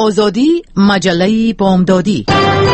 آزادی، مجله بامدادی.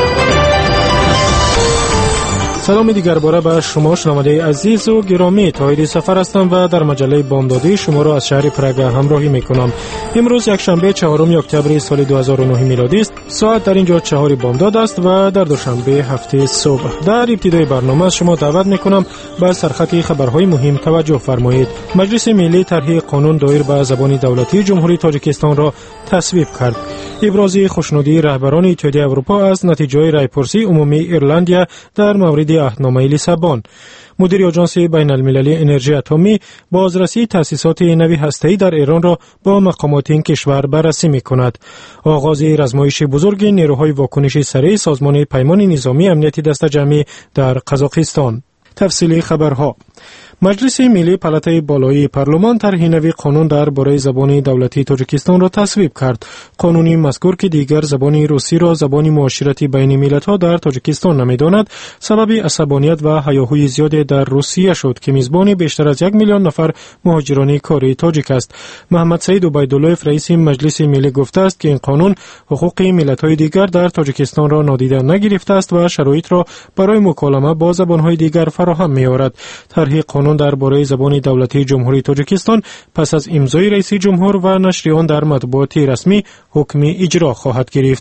سلام دیگر باره به شما شنونده عزیز و گرامی. طاهر سفر هستم و در مجله بامدادی شما را از شهر پراگ همراهی میکنم. امروز یک شنبه 4 اکتبر سال 2009 میلادی است. ساعت در اینجا 4 بامداد است و در دوشنبه هفته صبح. در ابتدای برنامه از شما دعوت میکنم به سرخط خبرهای مهم توجه فرمایید. مجلس ملی طرح قانون دایر به زبان دولتی جمهوری تاجیکستان را تصویب کرد. ابراز خوشنودی رهبران اتحادیه اروپا از نتیجه رایپرسی عمومی ایرلندیا در مورد عهدنامه لیسابون. مدیر آژانس بین المللی انرژی اتمی بازرسی تأسیسات نوی هسته‌ای در ایران را با مقامات این کشور بررسی می‌کند. آغاز رزمایش بزرگ نیروهای واکنش سریع سازمان پیمان نظامی امنیتی دست جمعی در قزاقستان. تفصیلی خبرها. مجلس ملی پالاتای بالایی پارلمان طرح نوی قانون درباره زبان دولتی تاجیکستان را تصویب کرد. قانونی مذکور که دیگر زبان روسی را زبان معاشرتی بین ملت‌ها در تاجیکستان نمی‌داند، سبب عصبانیت و هیاهوی زیاد در روسیه شد که میزبان بیشتر از 1 میلیون نفر مهاجران کاری تاجیک است. محمد سعید عبیدالله رئیس مجلس ملی گفته است که این قانون حقوق ملت‌های دیگر در تاجیکستان را نادیده نگرفته است و شرایط را برای مکالمه با زبان‌های دیگر فراهم می‌آورد. طرح قانون درباره زبان دولتی جمهوری تاجیکستان پس از امضای رئیس جمهور و نشر آن در مطبوعات رسمی حکم اجرا خواهد گرفت.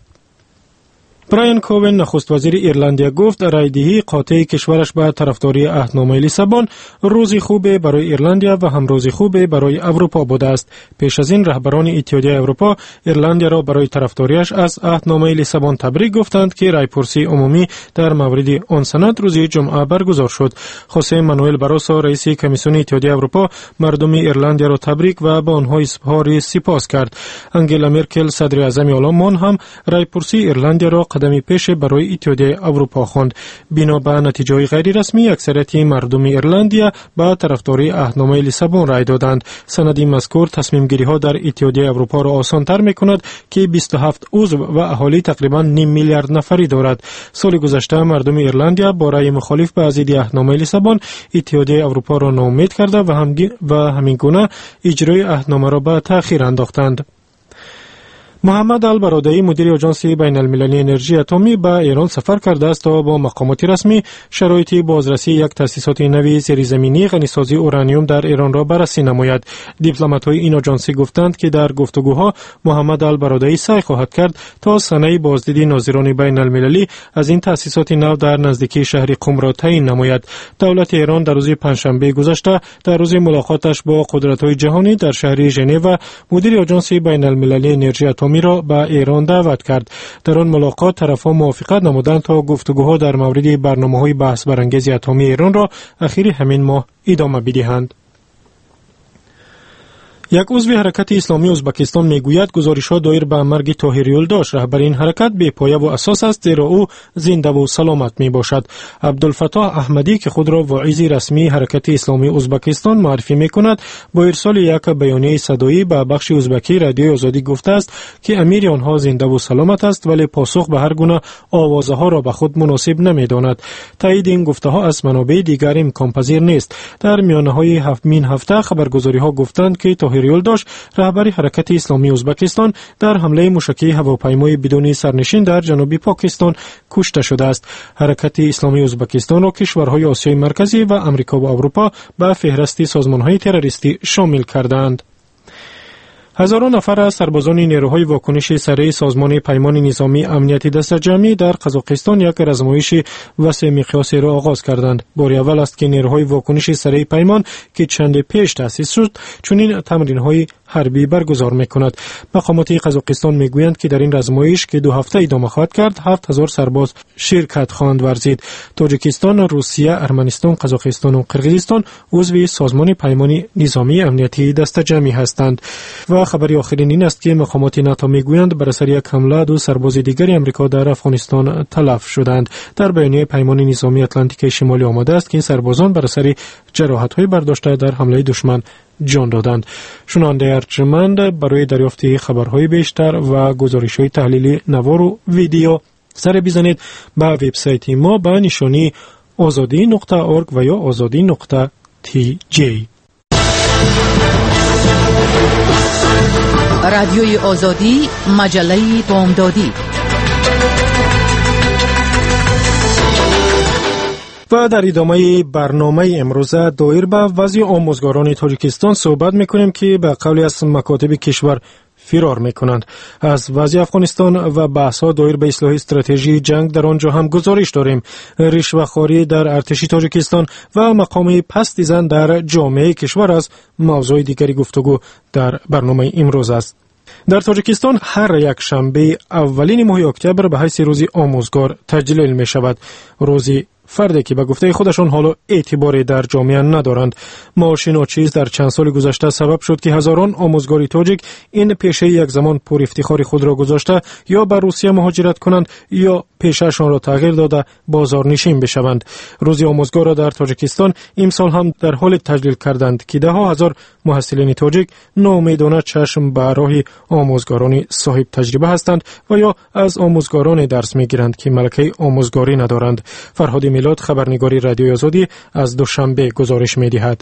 برایان کوون نخست وزیر ایرلندیا گفت رایدهی قاطع کشورش به طرفداری عهدنامه لیسابون روزی خوب برای ایرلندیا و هم روزی خوب برای اروپا بوده است. پیش از این رهبران اتحادیه اروپا ایرلندیا را برای طرفداریش از عهدنامه لیسابون تبریک گفتند که رایپرسی عمومی در مورد آن سند روز جمعه برگزار شد. خوسه مانوئل باروسو رئیس کمیسیون اتحادیه اروپا مردم ایرلندیا را تبریک و به آنها اظهار سپاس کرد. انگلا مرکل صدر اعظم آلمان هم رایپرسی ایرلندیا را قدمی پیش برای اتحادیه اروپا خواند. بنا به نتیجه غیر رسمی اکثریت مردم ایرلندیا به طرفداری عهدنامه لیسابون رای دادند. سند مذکور تصمیم گیری ها در اتحادیه اروپا را آسان تر میکند که 27 عضو و اهالی تقریبا 9 میلیارد نفری دارد. سال گذشته مردم ایرلندیا با رای مخالف به ضد عهدنامه لیسابون اتحادیه اروپا را ناامید کرده و همین گونه اجرای عهدنامه را به تأخیر انداختند. محمد البرادعی مدیر آژانس بین المللی انرژی اتمی به ایران سفر کرده است تا با مقامات رسمی شرایط بازرسی یک تأسیسات نوی زیرزمینی غنیسازی اورانیوم در ایران را بررسی نماید. دیپلمات‌های این آژانس گفتند که در گفتگوها محمد البرادعی سعی خواهد کرد تا سنه بازدید ناظران بین المللی از این تأسیسات نو در نزدیکی شهر قم را تعیین نماید. دولت ایران در روز پنجشنبه گذشته در روز ملاقاتش با قدرت‌های جهانی در شهر ژنو مدیر آژانس بین المللی انرژی اتمی را به ایران دعوت کرد. در آن ملاقات طرفان موافقت نمودند تا گفتگوها در مورد برنامه‌های بحث برانگیز اتمی ایران را اخیر همین ماه ادامه بدهند. یک عضو حرکت اسلامی ازبکستان میگوید گزارش‌ها دایر به مرگ طاهر یولداش رهبر این حرکت بی‌پایه و اساس است، زیرا او زنده و سلامت میباشد. عبدالفتاح احمدی که خود را واعظ رسمی حرکت اسلامی ازبکستان معرفی میکند با ارسال یک بیانیه صدایی به بخش ازبکی رادیوی آزادی گفته است که امیر آنها زنده و سلامت است، ولی پاسخ به هر گونه آوازها را به خود مناسب نمیداند. تایید این گفته‌ها از منابع دیگر امکان پذیر نیست. در میانه‌های هفته خبرگزاری‌ها گفتند که یولداش رهبر حرکت اسلامی ازبکستان در حمله موشکی هواپیمای بدون سرنشین در جنوب پاکستان کشته شده است. حرکت اسلامی ازبکستان را کشورهای آسیای مرکزی و امریکا و اروپا به فهرست سازمان‌های تروریستی شامل کردند. هزاران نفر از سربازان نیروهای واکنش سریع سازمان پیمان نظامی امنیتی دست جمعی در قزاقستان یک رزمایش وسیع مقیاسی را آغاز کردند. بار اول است که نیروهای واکنش سریع پیمان که چند پیش تأسیس شد چنین تمرین‌های حربی برگزار می‌کند. مقامات قزاقستان می‌گویند که در این رزمایش که 2 هفته ادامه خواهد کرد 7000 سرباز شرکت خواهند ورزید. تاجیکستان، روسیه، ارمنستان، قزاقستان و قرقیزستان عضو سازمان پیمان نظامی امنیتی دست جمعی هستند. و خبری آخرین این است که مقامات ناتو میگویند بر اثر یک حمله 2 سرباز دیگری آمریکا در افغانستان تلف شدند. در بیانیه پیمان نظامی اتلانتیک شمالی آمده است که این سربازان بر اثر جراحت‌های برداشته در حمله دشمن جان دادند. شنونده ارجمند، برای دریافت خبرهای بیشتر و گزارش‌های تحلیلی نوار و ویدیو سر بزنید به وبسایت ما به نشانی azadi.org و یا azadi.tj. رادیوی آزادی، مجله بامدادی. و در ادامه برنامه امروزه دایر به وضع آموزگاران تاجیکستان صحبت میکنیم که به قول از مکاتب کشور فرار میکنند. از وضع افغانستان و بحث‌ها دایر به اصلاح استراتژی جنگ در آنجا هم گزارش داریم. رشوه‌خواری در ارتش تاجیکستان و مقام پست زن در جامعه کشور از موضوع دیگری گفتگو در برنامه امروز است. در تاجیکستان هر یک شنبه اولین ماه اکتبر به حیث روز آموزگار تجلیل می شود. روزی فردی که به گفته خودشان حالا اعتباری در جامعه ندارند. معاش ناچیز در چند سال گذشته سبب شد که هزاران آموزگار تاجیک این پیشه یک زمان پر افتخار خود را گذاشته یا به روسیه مهاجرت کنند یا پیشه‌شان را تغییر داده بازارنشین بشوند. روز آموزگار را در تاجیکستان امسال هم در حال تجلیل کردند که ده ها هزار محصلین تاجیک ناامیدانه چشم به راه آموزگاران صاحب تجربه هستند و یا از آموزگاران درس میگیرند که ملکه آموزگاری ندارند. فرهاد میلاد، خبرنگاری رادیوی آزادی، از دوشنبه گزارش می‌دهد.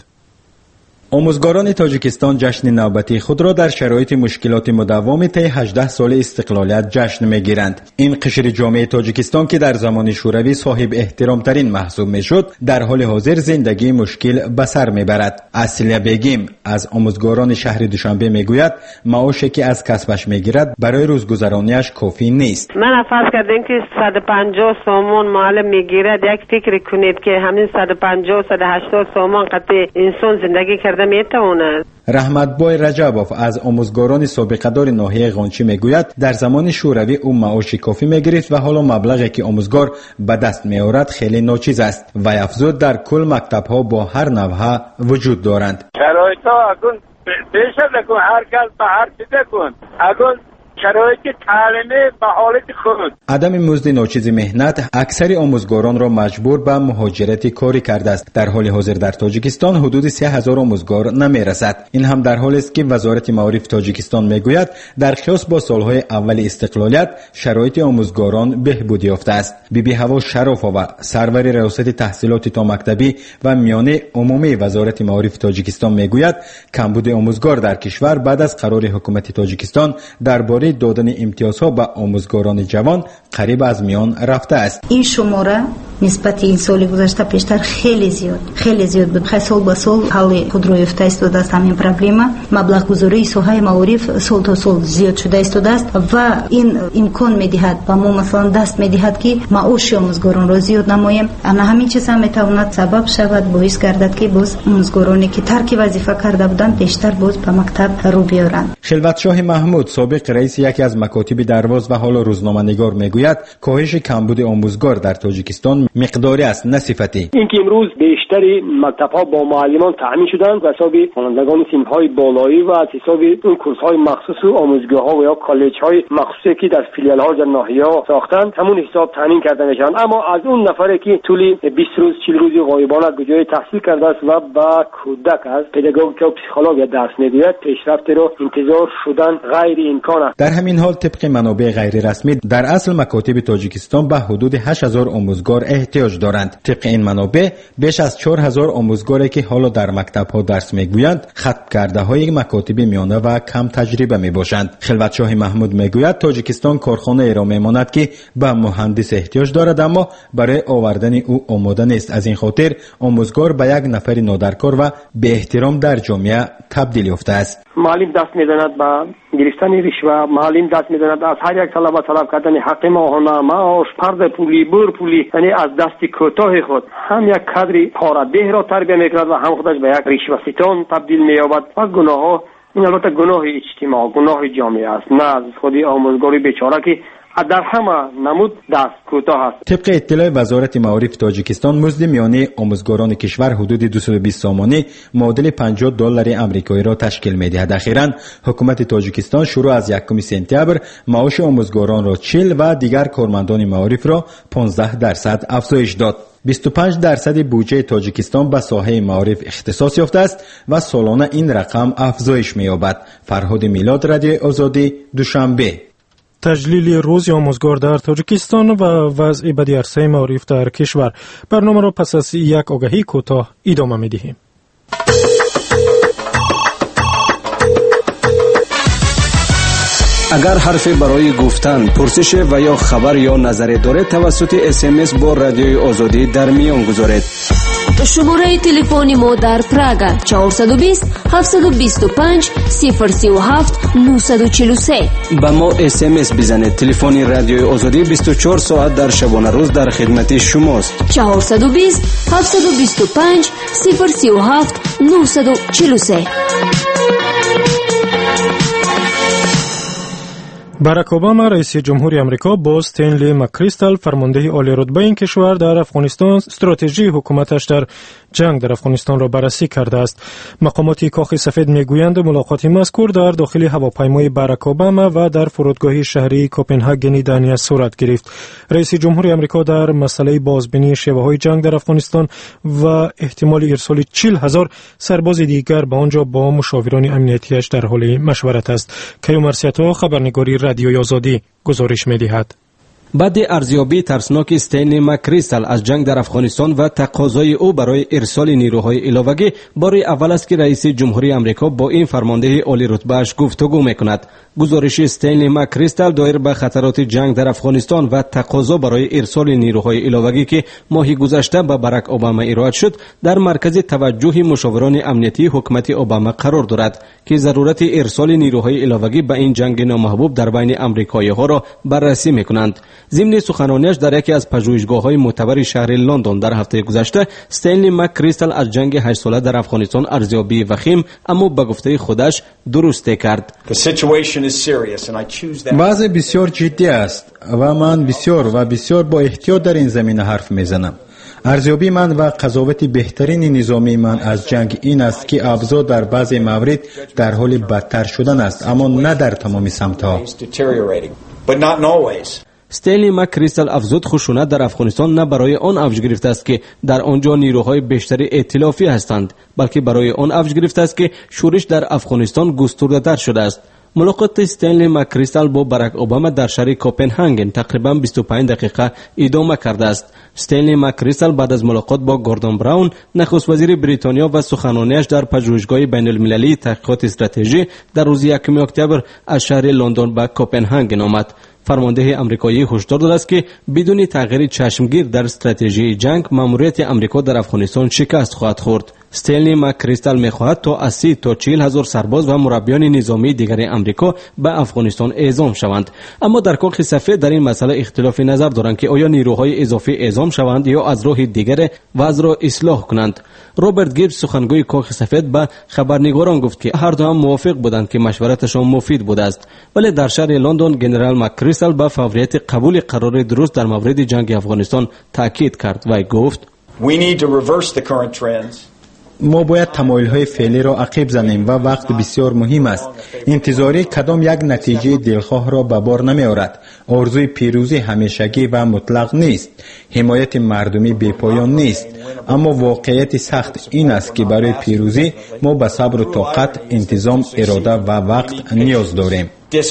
آموزگاران تاجیکستان جشن نوبتی خود را در شرایط مشکلات مداوم طی 18 سال استقلالیت جشن می‌گیرند. این قشر جامعه تاجیکستان که در زمان شوروی صاحب احترام ترین محسوب می‌شد، در حال حاضر زندگی مشکل به سر می‌برد. اصلیه بیگیم از آموزگاران شهر دوشنبه می‌گوید معاشی که از کسبش می‌گیرد برای روزگذرانیش کافی نیست. من فرض کردم که 150 سومون معلم می‌گیرد، یک فکر کنید که همین 150 180 سومون قطع انسان زندگی کرده میتونه. رحمتبای رجبوف از آموزگاران سابقه دار ناحیه قونچی میگوید در زمان شوروی او معاش کافی میگرفت و حالا مبلغی که آموزگار به دست میآورد خیلی ناچیز است و افزود در کل مکتب‌ها با هر نوعه وجود دارند. شرایطا اگون پیش نکن، هر کس به هر چیز کن، اگون شرایط تعلیمی به حالت خود. عدم مزد ناچیز مهنت اکثر آموزگاران را مجبور به مهاجرت کاری کرده است. در حال حاضر در تاجیکستان حدود 3000 آموزگار نمیرسد. این هم در حالی است که وزارت معارف تاجیکستان میگوید در قیاس با سالهای اول استقلالیت شرایط آموزگاران بهبود یافته است. بیبی هوا شرافова سرور ریاست تحصیلات تا مکتبی و میانه عمومی وزارت معارف تاجیکستان میگوید کمبود آموزگار در کشور بعد از قرار حکومت تاجیکستان درباره دادن امتیازها به آموزگاران جوان قریب از میان رفته است. این شماره نسبت این سال گذشته پیشتر خیلی زیاد بود. خیلی سال به سال حال خود رو یافته است است همین پروبلم. مبلغ گذاری سوهای معارف سال تا سال زیاد شده است و این امکان میدهد و ما مثلا دست میدهد که معاش آموزگاران را زیاد نماییم. اما همین چیز هم میتواند سبب شود باعث گردد که باز آموزگارانی که ترک وظیفه کرده بودند بیشتر باز به مکتب رو بیارند. خلوتشاه محمود سابق رئیس یکی از مکاتب درواز و حالا روزنامه‌نگار میگوید کاهش کمبود آموزگار در تاجیکستان مقداری است نه صفتی. اینکه امروز بیشتری مکتب‌ها با معلمان تامین شدند و حساب خوانندگان تیم‌های بالایی و از حساب اون کورس‌های مخصوص و آموزگاه‌ها و یا کالج‌های مخصوصی که در فیلیال‌ها در ناحیه‌ها ساختند همون حساب تامین کرده میشن. اما از اون نفری که طول 20 روز 40 روزی غایبانه به جای تحصیل کرده است و با کودک از پداگوژیک و پسیکولوژی درس می‌گوید پیشرفت رو انتظار شدن غیر امکان است. در همین حال طبق منابع غیر رسمی در اصل مکاتب تاجیکستان به حدود 8000 آموزگار احتیاج دارند. طبق این منابع بیش از 4000 آموزگاری که حالا در مکتب‌ها درس می‌گویند ختم کرده‌های مکاتب میانه و کم تجربه می‌باشند. خلوتشاه محمود می‌گوید تاجیکستان کارخانه را می‌ماند که به مهندس احتیاج دارد اما برای آوردن او آماده نیست. از این خاطر آموزگار به یک نفر نادرکار و بی احترام در جامعه تبدیل یافته است. معلم دست می‌زند به گرفتن رشوه، معلم دست می‌زند از هر یک طلبه طلب کردن حق ماهانه، معاش، پرده پولی، بور پولی، یعنی از دست کوتاه خود هم یک کادر پاره‌ده را تربیت می‌کند و هم خودش به یک رشوه ستان تبدیل می‌یابد. و گناه‌ها این البته گناه اجتماع، گناه جامعه است، نه از خود آموزگاری بیچاره که در همه نمود دست کوتاه است. طبق اطلاع وزارت معارف تاجیکستان مزد میانه آموزگاران کشور حدود 220 سامانه معادل $50 آمریکایی را تشکیل می‌دهد. اخیراً حکومت تاجیکستان شروع از 1 سپتامبر معاش آموزگاران را 40 و دیگر کارمندان معارف را 15% افزایش داد. 25% بودجه تاجیکستان به ساحه معارف اختصاص یافته است و سالانه این رقم افزایش می‌یابد. فرهاد میلاد، رادیوی آزادی، دوشنبه. تجلیل روز آموزگار در تاجیکستان و وضع بدی عرصه معارف در کشور. برنامه را پس از یک آگهی کوتاه ادامه می‌دهیم. اگر حرفی برای گفتن، پرسش و یا خبر یا نظری دارید توسط SMS با رادیوی آزادی در میان گذارید. شماره تلفن ما در پراگ 420 725 037 943. با ما SMS بزنید. تلفن رادیوی آزادی 24 ساعت در شبانه روز در خدمت شماست. 420 725 037 943. باراک اوباما رئیس جمهوری آمریکا با استنلی مکریستال فرمانده عالی رتبه این کشور در افغانستان استراتژی حکومتش در جنگ در افغانستان را بررسی کرده است. مقامات کاخ سفید میگویند ملاقات مذکور در داخل هواپیمای باراک اوباما و در فرودگاه شهری کوپنهاگن دانیا صورت گرفت. رئیس جمهوری آمریکا در مسئله بازبینی شیوه‌های جنگ در افغانستان و احتمال ارسال 40,000 سرباز دیگر به آنجا با مشاوران امنیتیش در حال مشورت است. کیومرسیاتو خبرنگاری رادیوی آزادی گزارش می‌دهد. بعد ارزیابی ترسناک استنلی مکریستال از جنگ در افغانستان و تقاضای او برای ارسال نیروهای علاوه‌ای، بار اول است که رئیس جمهوری آمریکا با این فرمانده عالی رتبه‌اش گفتگو می‌کند. گزارش استنلی مکریستال دایر به خطرات جنگ در افغانستان و تقاضا برای ارسال نیروهای علاوه‌ای که ماهی گذشته به باراک اوباما ارائه شد، در مرکز توجه مشاوران امنیتی حکومت اوباما قرار دارد که ضرورت ارسال نیروهای علاوه‌ای به این جنگ نامحبوب در بین آمریکایی‌ها را بررسی می‌کنند. ضمن سخنانیش در یکی از پژوهشگاه‌های معتبر شهر لندن در هفته گذشته، استنلی مکریستال از جنگ 8 ساله در افغانستان ارزیابی وخیم اما به گفته خودش درسته کرد. وضع بسیار جدی است و من بسیار با احتیاط در این زمینه حرف میزنم. ارزیابی من و قضاوت بهترین نظامی من از جنگ این است که اوضاع در بعضی موارد در حال بدتر شدن است، اما نه در تمام سمت‌ها. استنلی مکریستال افزود خشونت در افغانستان نه برای آن اوج گرفته است که در آنجا نیروهای بیشتری ائتلافی هستند، بلکه برای آن اوج گرفته است که شورش در افغانستان گسترده‌تر شده است. ملاقات استنلی مکریستال با باراک اوباما در شهر کوپنهاگن تقریبا 25 دقیقه ادامه کرده است. استنلی مکریستال بعد از ملاقات با گوردون براون، نخست وزیر بریتانیا و سخنانیش در پژوهشگاه بین المللی تحقیقات استراتژی در روز 1 اکتبر از شهر لندن به کوپنهاگن آمد. فرمانده آمریکایی هشدار داده است که بدون تغییر چشمگیر در استراتژی جنگ، ماموریت آمریکا در افغانستان شکست خواهد خورد. استنلی مکریستال می‌خواهد تا از 30 تا 40,000 سرباز و مربیان نظامی دیگر آمریکا به افغانستان اعزام شوند. اما در کاخ سفید در این مسئله اختلاف نظر دارند که آیا نیروهای اضافی اعزام شوند یا از راه دیگر وضع را اصلاح کنند. رابرت گیبز سخنگوی کاخ سفید به خبرنگاران گفت که هر دو هم موافق بودند که مشورتشان مفید بوده است، ولی در شهر لندن گنرال مکریستال به فوریت قبول قرار درست در مورد جنگ افغانستان تاکید کرد و گفت ما باید تمایل‌های فعلی را عقب زنیم و وقت بسیار مهم است. انتظاری کدام یک نتیجه دلخواه را به بار نمی‌آورد. آرزوی پیروزی همیشگی و مطلق نیست. حمایت مردمی بی‌پایان نیست. اما واقعیت سخت این است که برای پیروزی ما به صبر و طاقت، انتظام، اراده و وقت نیاز داریم.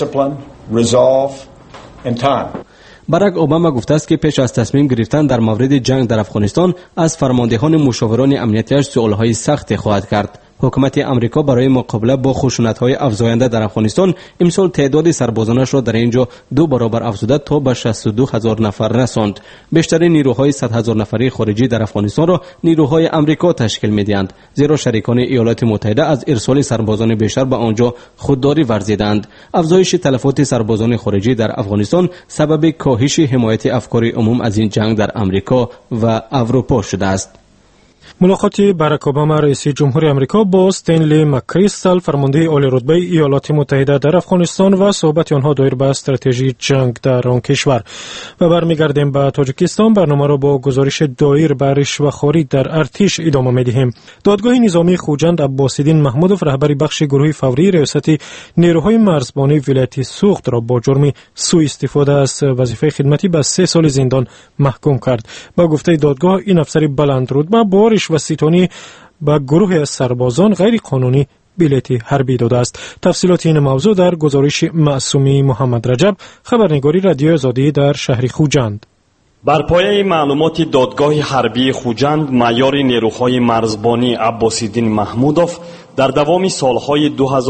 باراک اوباما گفته است که پیش از تصمیم گرفتن در مورد جنگ در افغانستان از فرماندهان مشاوران امنیتیش سوالهای سخت خواهد کرد. حکومت آمریکا برای مقابله با خشونت‌های افزاینده در افغانستان امسال تعداد سربازانش را در اینجا 2 برابر افزوده تا به 62,000 نفر رساند. بیشترین نیروهای 100,000 نفری خارجی در افغانستان را نیروهای آمریکا تشکیل می‌دهند، زیرا شریکان ایالات متحده از ارسال سربازان بیشتر به آنجا خودداری ورزیدند. افزایش تلفات سربازان خارجی در افغانستان سبب کاهش حمایت افکار عموم از این جنگ در آمریکا و اروپا شده است. ملاقات باراک اوباما رئیس جمهوری آمریکا با استنلی مکریستال فرمانده عالی رتبه ایالات متحده در افغانستان و صحبت آنها دایر به استراتژی جنگ در آن کشور. و برمیگردیم به تاجیکستان. برنامه را با گزارش دایر به رشوه‌خواری در ارتش ادامه می‌دهیم. دادگاه نظامی خوجند عباس‌الدین محمودوف رهبر بخش گروه فوری ریاست نیروهای مرزبانی ولایت سوخت را با جرم سوء استفاده از وظیفه خدمتی به 3 سال زندان محکوم کرد. با گفته دادگاه این افسر بلند رتبه با رشوه‌ستانی به گروه از سربازان غیر قانونی بلیط حربی داده است. تفصیلات این موضوع در گزارش معصومی محمد رجب، خبرنگاری رادیوی آزادی در شهر خوجند. بر پایه معلومات دادگاه حربی خوجند، معیار نیروهای مرزبانی عباس‌الدین محمودوف در دوام سالهای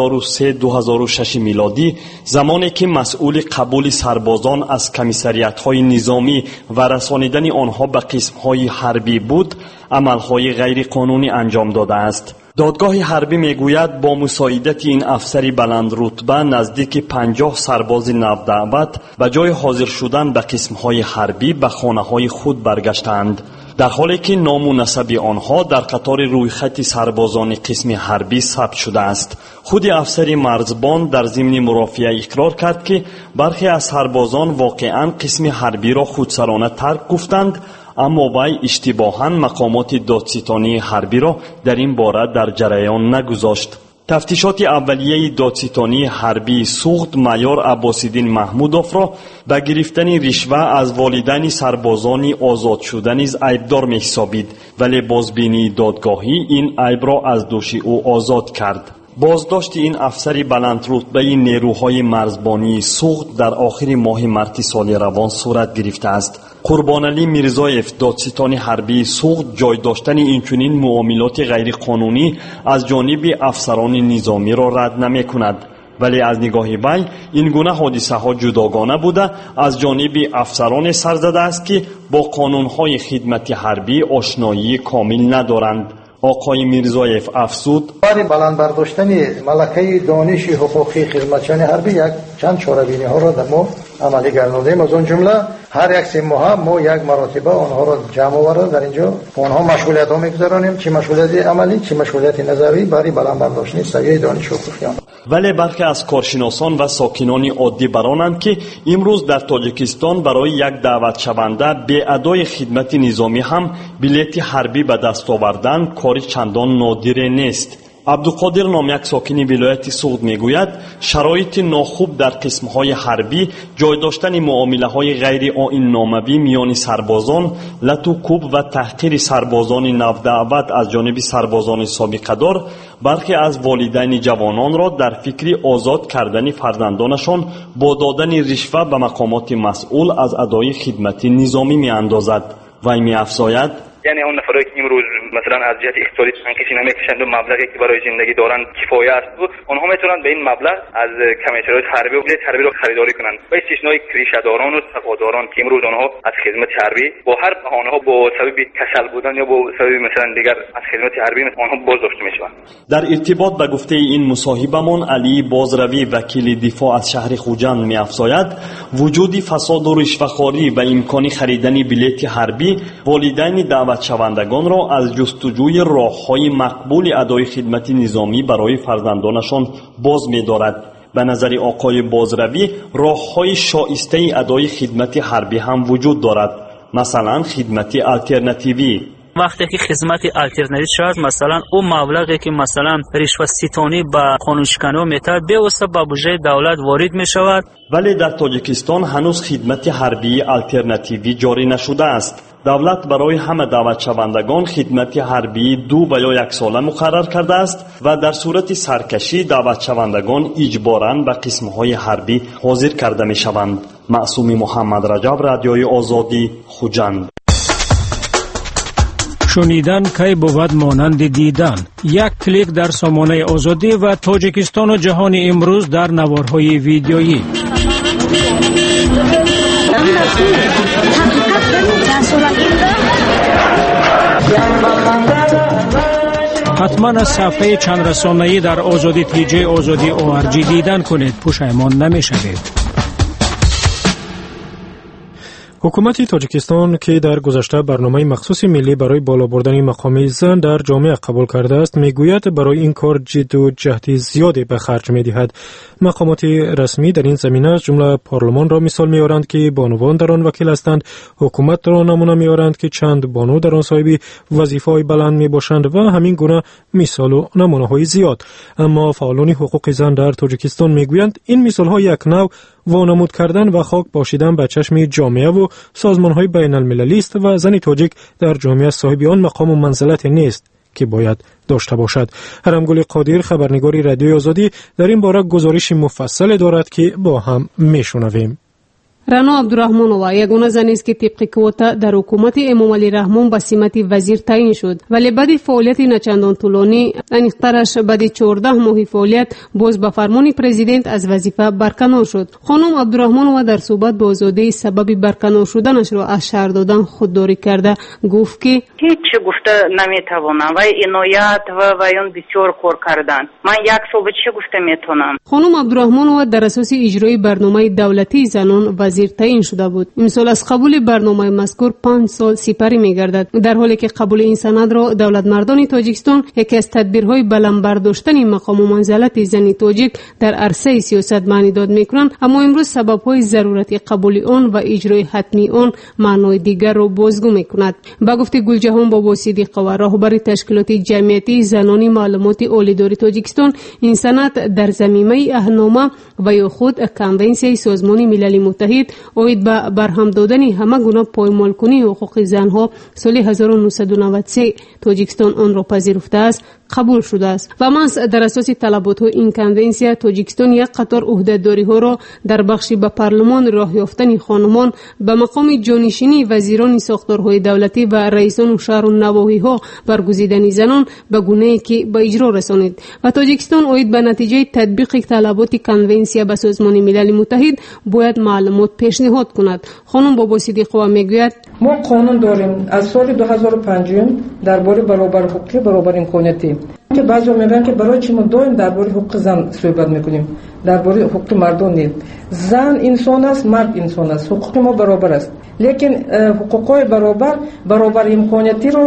2003-2006 میلادی، زمانی که مسئول قبول سربازان از کمیسریت‌های نظامی و رسانیدن آنها به قسم‌های حربی بود، عملهای غیر قانونی انجام داده است. دادگاه حربی میگوید با مساعدت این افسر بلند رتبه نزدیک 50 سرباز نودعوت به جای حاضر شدن به قسم‌های حربی به خانه‌های خود برگشتند، در حالی که نام و نسب آنها در قطار رویخط سربازان قسم حربی ثبت شده است. خود افسر مرزبان در ضمن مرافعه اقرار کرد که برخی از سربازان واقعاً قسم حربی را خودسرانه ترک گفتند، اما وی اشتباهاً مقامات دادستانی حربی را در این باره در جریان نگذاشت. تفتیشات اولیه دادستانی حربی سوخت مایور عباس‌الدین محمودوف را به گرفتن رشوه از والدین سربازان آزاد شده نیز عیبدار می‌حسابید، ولی بازبینی دادگاهی این عیب را از دوش او آزاد کرد. بازداشت این افسر بلند رتبه نیروهای مرزبانی سوخت در آخر ماه مارس سال روان صورت گرفته است. قربانعلی میرزایف دادستان حربی سوخت جای داشتن اینچنین معاملات غیر قانونی از جانب افسران نظامی را رد نمی کند، ولی از نگاه وی این گونه حادثه ها جداگانه بوده از جانب افسران سرزده است که با قانونهای خدمت حربی آشنایی کامل ندارند. آقای میرزایف افزود: برای بلند برداشتن ملکه دانش حقوقی خدمتچیان حربی یک چند چاره‌بینی ها را در ما عملی گرداندیم. از اون جمله هر یک 3 ماه ما یک مرتبه آنها را جمع آورده در اینجا آنها مشغولیت ها میگذارانیم، چه مشغولیت عملی چه مشغولیت نظری برای بلند برداشتن سویه دانش حقوقیان. ولی برخی از کارشناسان و ساکنان عادی برانند که امروز در تاجیکستان برای یک دعوت شونده به ادای خدمت نظامی هم بلیت حربی به دست آوردن کاری چندان نادر نیست. عبدالقادر نامیک ساکن ولایت سوغد میگوید شرایط ناخوب در قسم‌های حربی، جای داشتن معامله‌های غیر آیین ناموی میان سربازان، لطوکوب و تحقیر سربازان نودعوت از جانب سربازان سابقه‌دار برخی از والدین جوانان را در فکر آزاد کردن فرزندانشان با دادن رشوه به مقامات مسئول از ادای خدمت نظامی می‌اندازد. وی می‌افزاید: یعنی اون نفرایی که امروز مثلا از جهت اقتصادی چنکشی نمیکشند و مبلغی که برای زندگی دارن کفایه است و اونها میتونن به این مبلغ از کمیسریات حربی و بلیط حربی رو خریداری کنند. و استثنای ریشه‌داران و تقاضاداران که امروز اونها از خدمت حربی با هر بهانه ها با سبب کسل بودن یا با سبب مثلا دیگر از خدمت حربی آنها بازداشته میشوند. در ارتباط به گفته این مصاحبهمان علی بازروی وکیل دفاع از شهر خوجند می‌افزاید وجود فساد و رشوه‌خواری و امکان خریدن بلیط حربی والدین دعوت شوندگان را از جستجوی راه‌های مقبول ادای خدمت نظامی برای فرزندانشان باز می‌دارد. به نظر آقای بازروی راه‌های شایسته ادای خدمت حربی هم وجود دارد، مثلا خدمت آلترناتیوی. وقتی که خدمت آلترناتیو شد، مثلا اون مبلغی که مثلا رشوه ستانی به قانونشکنی میتاد به واسه به بودجه دولت وارد میشود. ولی در تاجیکستان هنوز خدمت حربی آلترناتیوی جاری نشده است. دولت برای همه دعوت شوندگان خدمت حربی 2 و یا 1 ساله مقرر کرده است و در صورت سرکشی دعوت شوندگان اجباراً به قسم‌های حربی حاضر کرده می‌شوند. معصوم محمد رجب، رادیوی آزادی، خوجند. شنیدن کی بود مانند دیدن. یک کلیک در سامانه آزادی و تاجیکستان و جهان امروز در نوارهای ویدیویی. حتما از صفحه چند رسانه‌ای در آزادی تیجی آزادی ORG دیدن کنید، پشیمان نمی‌شوید. حکومت تاجیکستان که در گذشته برنامه مخصوص ملی برای بالا بردن مقام زن در جامعه قبول کرده است، میگوید برای این کار جد و جهد زیادی به خرج می‌دهد. مقامات رسمی در این زمینه از جمله پارلمان را مثال می‌آورند که بانوان در آن وکیل هستند، حکومت را نمونه می‌آورند که چند بانو در آن صاحب وظیفه‌های بلند می‌باشند و همین گونه مثال و نمونه‌های زیاد. اما فعالان حقوق زن در تاجیکستان میگویند این مثال‌ها یک نوع وانمود کردن و خاک پاشیدن به چشم جامعه و سازمان‌های بین‌المللی است و زن تاجیک در جامعه صاحب آن مقام و منزلت نیست که باید داشته باشد. هرمگل قادر، خبرنگار رادیوی آزادی، در این باره گزارش مفصل دارد که با هم میشنویم. رنا عبدالرحمنова ягона зане است که طبق کواتا در حکومت امامعلی رحمان به سمت وزیر تعیین شد، ولی بعد فعالیت نچندان طولانی انیخترش بعد 14 ماه فعالیت باز به فرمان پرزیدنت از وظیفه برکنار شد. خانم عبدالرحمنова در صحبت با آزادی سبب برکنار شدنش را از شهر دادن خودداری کرده گفت که هیچ گفته نمیتوانم و عنایت و اون بسیار کار کردن. من یک سال چه گفته میتونم. خانم عبدالرحمنова در اساس اجرای برنامه دولتی زنان وزیر تعیین شده بود. امسال از قبول برنامه مذکور 5 سال سپری میگردد، در حالی که قبول این سند را دولت مردان تاجیکستان یکی از تدبیرهای بلند برداشتن مقام و منزلت زن تاجیک در عرصه سیاست معنی داد میکنند، اما امروز سببهای ضرورت قبول آن و اجرای حتمی آن معنای دیگر را بازگو میکند. با گفته گلجهان بابا صدیقова راهبر تشکیلات جمعیتی زنان معلومات اولیداری تاجیکستان، این سند در ضمیمه اهنامه و یا خود کنونسیون سازمان ملل متحد اوید به برهم دادن همه گونه پایمالکنی حقوق زنها سال 1993 تاجیکستان آن را پذیرفته است قبول شده است و محض در اساس طلبات این کنونسیون تاجیکستان یک قطار عهدهداری ها را در بخش به پارلمان راه یافتن خانمان به مقام جانشینی وزیران ساختارهای دولتی و رئیسان شهر و نواحی ها برگزیدن زنان به گونه‌ای که به اجرا رسانید و تاجیکستان اوید به نتیجه تطبیق طلبات کنونسیون به سازمان ملل متحد باید معلومات پیشنهاد کند. خانم بابا صدیقова میگوید ما قانون داریم از سال 2005 درباره برابر حقوقی برابر امکاناتی که بعضی میگن که برای چی ما دائم درباره حقوق زن صحبت میکنیم، درباره حقوق مردان نیست. زن انسان است، مرد انسان است، حقوق ما برابر است، لیکن حقوقای برابر امکاناتی رو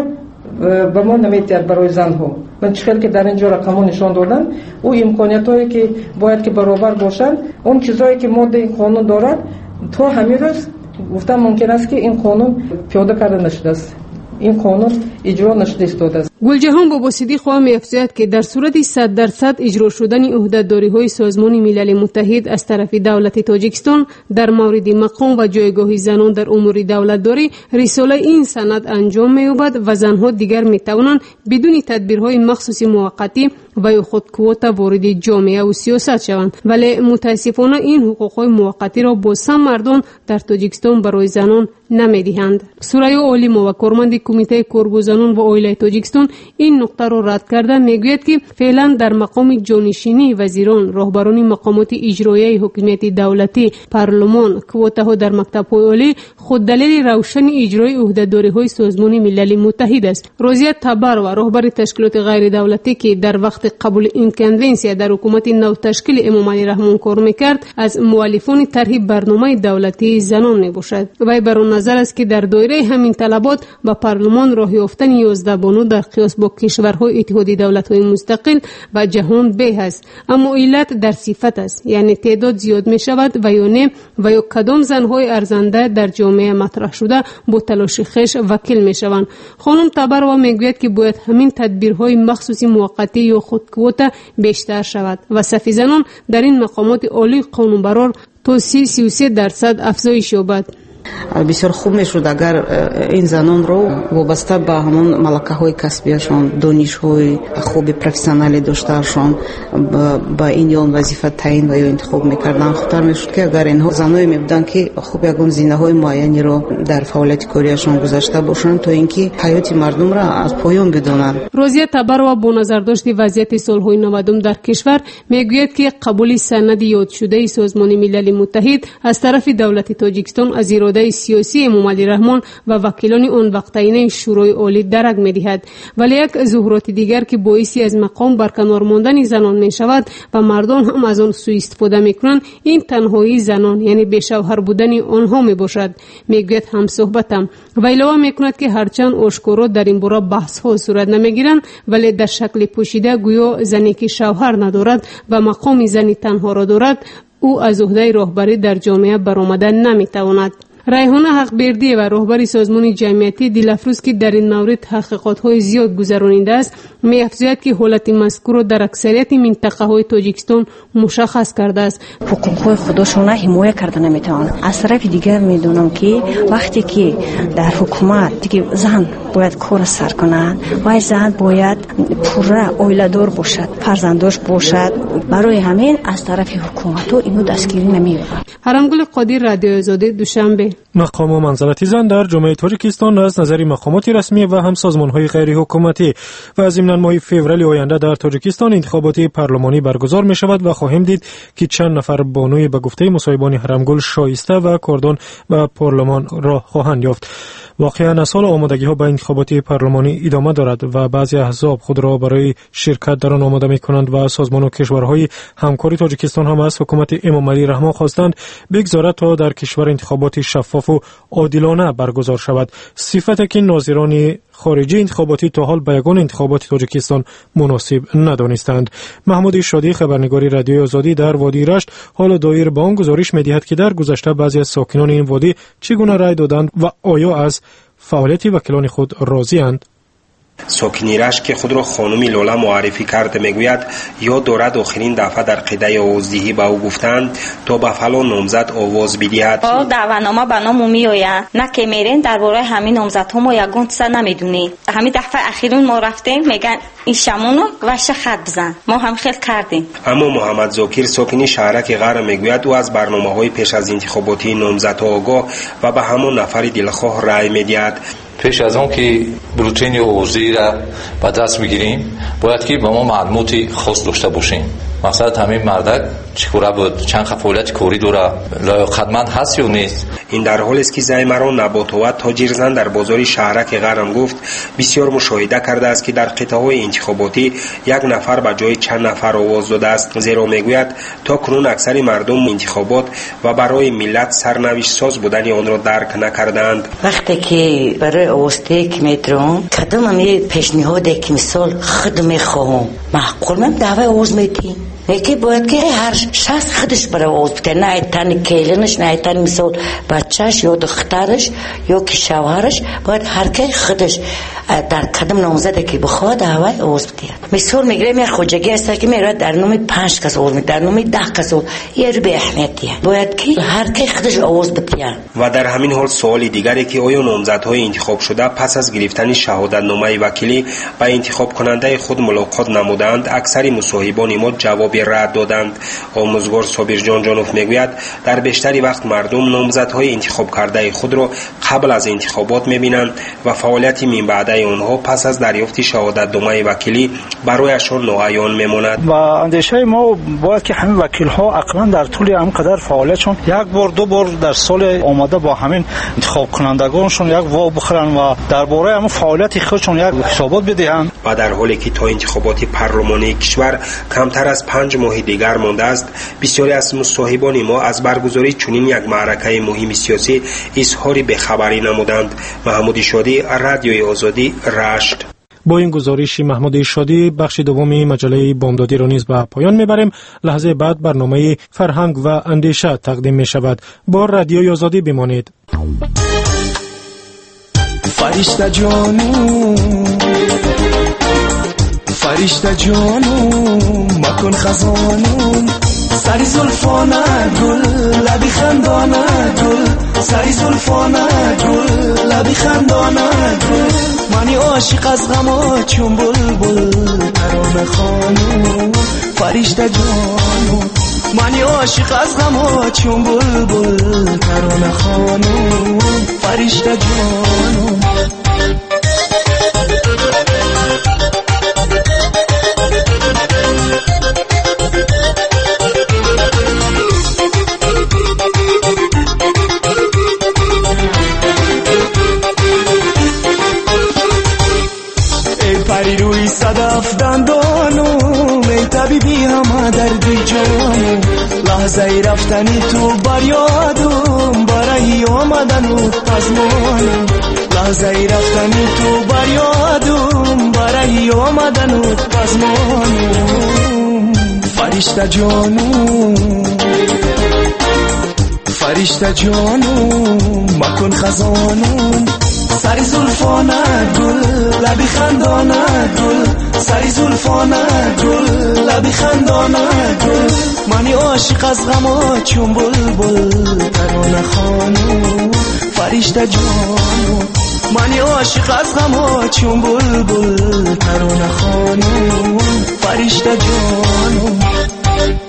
به ما نمیتید برای زن ها. من چخیل که در اینجا رقم ها نشان دادن او امکانات هایی که باید که برابر باشن، اون چیزایی که ماده این قانون دارد تا همین روز گفتم ممکن است که این قانون پیاده کرده نشده است، این قانون اجرا نشده است. گلجهان بابا صدیقова می‌افزاید که در صورت 100% اجرا شدن عهدهداری‌های سازمان ملل متحد از طرف دولت تاجیکستان در مورد مقام و جایگاه زنان در امور دولتداری رساله این سند انجام می‌یابد و زنها دیگر می‌توانند بدون تدبیرهای مخصوصی موقتی و یا خود کوتا وارد جامعه و سیاست شوند، ولی متاسفانه این حقوق‌های موقتی را با سم مردان در تاجیکستان برای زنان نمی‌دهند. سوریا عالمова کارمند کمیته کارگزاران و عائله تاجیکستان این نقطه را رد کرده میگوید که فعلا در مقام جانشینی وزیران، راهبران مقامات اجرایی حکومت دولتی، پارلمان، کوتاها در مکتب‌های عالی خود دلیل روشن اجرای عهدهداری‌های سازمان ملل متحد است. روزیه تبارova راهبر تشکیلات غیر دولتی که در وقت قبول این کنونسیون در حکومت نو تشکیل امامعلی رحمان کار میکرد، از مؤلفان طرح برنامه دولتی زنان میباشد. وی بر آن نظر است که در دایره همین طلبات با پارلمان راه یافتن 11 بانو در قیاس با کشورهای اتحادیه دولت‌های مستقل و جهان به است، اما علت در صفت است، یعنی تعداد زیاد می شود و یا نه و یا کدام زنهای ارزنده در جامعه مطرح شده با تلاش خویش وکیل می شوند. خانم تبارova میگوید که باید همین تدبیرهای مخصوصی موقتی یا خود کوتا بیشتر شود و صف زنان در این مقامات عالی قانونبرار تا 33% افزایش یابد. بسیار خوب میشد اگر این زنان رو وابسته به همون ملکه های کسبیشان، دانش های خوب پروفسیونالی داشتهشان با این یا وظیفه تعیین و یا انتخاب میکردن. خطر میشد که اگر اینها زنایی میبودن که خوب یگون زینه های معینی رو در فعالیت کاریشان گذاشته باشند تا اینکه حیات مردم را از پایان بدانند. روزیه تبارova با نظر داشت وضعیت سالهای 90 در کشور میگوید که قبول سند یاد شده سازمان ملل متحد از طرف دولت تاجیکستان از اراده سیاسی امامعلی رحمان و وکیلان آن وقتینه شورای عالی درک می‌دهد، ولی یک ظهورات دیگر که باعثی از مقام برکنار ماندن زنان می‌شود و مردان هم از آن سوء استفاده می‌کنند، این تنهایی زنان یعنی بی‌شوهر بودن آنها میباشد. میگوید هم صحبتم و علاوه می‌کند که هرچند آشکارا در این باره بحث‌ها صورت نمی‌گیرند، ولی در شکل پوشیده گویا زنی که شوهر ندارد و مقام زنی تنها را دارد او از عهده راهبری در جامعه برآمدن نمی‌تواند. ریحانه حقبردی و رهبر سازمان جمعیتی دلافروز که در این مورد تحقیقات‌های زیاد گذرانیده است، می‌افزاید که حالت مذکور را در اکثریت منطقه‌های تاجیکستان مشخص کرده است. حقوق خودشون حمایت کردن نمی‌توانند. از طرف دیگر می‌دونم که وقتی که در حکومت دیگه زن باید کار سر کنند و زن باید پوره اویلادور باشد، فرزندش باشد، برای همین از طرف حکومت و اینو دستگیری نمی‌یابد. حرمگل قادر، رادیو آزادی، دوشنبه. مقام و منزلت زن در جامعه تاجیکستان از نظر مقامات رسمی و هم سازمان‌های غیر حکومتی و ضمن ماه فوریه آینده در تاجیکستان انتخابات پارلمانی برگزار می‌شود و خواهیم دید که چند نفر بانوی به گفته مصاحبان حرمگل شایسته و کاردان به پارلمان را خواهند یافت. واقعا از حال آمادگی‌ها به انتخابات پارلمانی ادامه دارد و بعضی احزاب خود را برای شرکت در آن آماده می‌کنند و سازمان و کشورهای همکار تاجیکستان هم از حکومت امام علی رحمان خواستند بگذارد تا در کشور انتخابات شفاف و عادلانه برگزار شود، صفتی که ناظران خارجی انتخاباتی تا حال به یگان انتخابات تاجیکستان مناسب ندانستند. محمود شادی، خبرنگار رادیو آزادی در وادی رشت، حال دایر به آن گزارش می‌دهد که در گذشته بعضی از ساکنان این وادی چگونه رای دادند و آیا از فعالیت وکیلان خود راضی‌اند. ساکنی رشت که خود را خانمی لاله معرفی کرده میگوید یا دارد آخرین دفعه در قیده آوازدهی به او گفتند تا به فلان نامزد آواز بدهد. دعوانامه به نام میآید، نه که میرین درباره همین نامزدها ما یگان چیز نمیدونی. همین دفعه اخیرون ما رفتیم میگن این شمونو وش خط بزن، ما هم خیلی کردیم. اما محمد زاکر ساکنی شهرک غر میگوید او از برنامه‌های پیش از انتخاباتی نامزدها آگاه و به همان نفر دلخواه رای میدهد. پیش از آن که بروتین آوازی را به دست بگیریم باید که به ما معلوماتی خاص داشته باشیم. مثلا همین مردک چطوره بود، چند فعالیت کاری داره، لایق‌مند هست یا نیست. این در حالی است که زیمران نبات‌آور تاجرزن در بازار شهرک غرم گفت بسیار مشاهده کرده است که در قطعه‌های انتخاباتی یک نفر به جای چند نفر آواز داده است، زیرا میگوید تا کنون اکثر مردم انتخابات و برای ملت سرنوشت ساز بودن آن را درک نکردند. وقتی که برای آوازدهی میترم کدام می پیشنهادی که مثال خود میخواهم معقول من دعوی آواز میتیم یکی باید که هر شخص خودش برای آواز بده، نه تن کیلنش، نه تن مثال بچهش یا دخترش یا که شوهرش، باید هر کی خودش در کدام نامزده که بخواد دعوی آواز بده. مثال میگیرم یک خوجگی هست که میره در نام 5 کس آواز میده، در نام 10 کس یه رو به اهمیتیه، باید که هر کی خودش آواز بده. و در همین حال سوال دیگری که آیا نامزدهای انتخاب شده پس از گرفتن شهادتنامه وکیلی با انتخاب کننده خود ملاقات نمودند، اکثر مصاحبان ما جواب رد دادند. آموزگار صابر جانوف میگوید در بیشتری وقت مردم نامزدهای انتخاب کرده خود را قبل از انتخابات میبینند و فعالیت من بعد آنها پس از دریافت شهادتنامه وکیلی برایشان ناعیان میماند. و اندیشه ما باید که همین وکیل ها اقلا در طول همینقدر فعالیتشون یک بار دو بار در سال آمده با همین انتخاب کنندگانشون یک وا بخورن و درباره همون فعالیت خودشون یک حسابات بدهند. و در حالی که تا انتخابات پارلمانی کشور کمتر از 5 ماه دیگر مانده است، بسیاری از مصاحبان ما از برگزاری چنین یک معرکه مهم سیاسی اظهار بی‌خبری نمودند. محمود شادی، رادیوی آزادی، رشت. با این گزارش محمود شادی بخش دوم مجله بامدادی را نیز به پایان میبریم. لحظه بعد برنامه فرهنگ و اندیشه تقدیم می شود. با رادیوی آزادی بمانید. فرشته جانو، فرشته جانو، مکن خزانو، سری زلفانه گل، لبی خندانه گل، سری زلفانه گل، لبی خندانه گل، منی عاشق از غما چون بلبل ترانه خانو، فرشته جانو، منی عاشق از غما چون بلبل ترانه خانو، فرشته جانو. پری روی صدف دندانو، می طبیبی همه دردی جانو، لحظه رفتنی تو بر یادم، برای آمدن و پزمانو، لحظه رفتنی تو بر یادم، برای آمدن و پزمانو، فرشته جانو، فرشته جانم مکن خزانم سری زلفانت گل لبی خندانت گل سری زلفانت گل لبی خندانت گل منی عاشق از غما چون بلبل ترانه خانم فرشته جانم منی عاشق از غما چون بلبل ترانه خانم فرشته جانم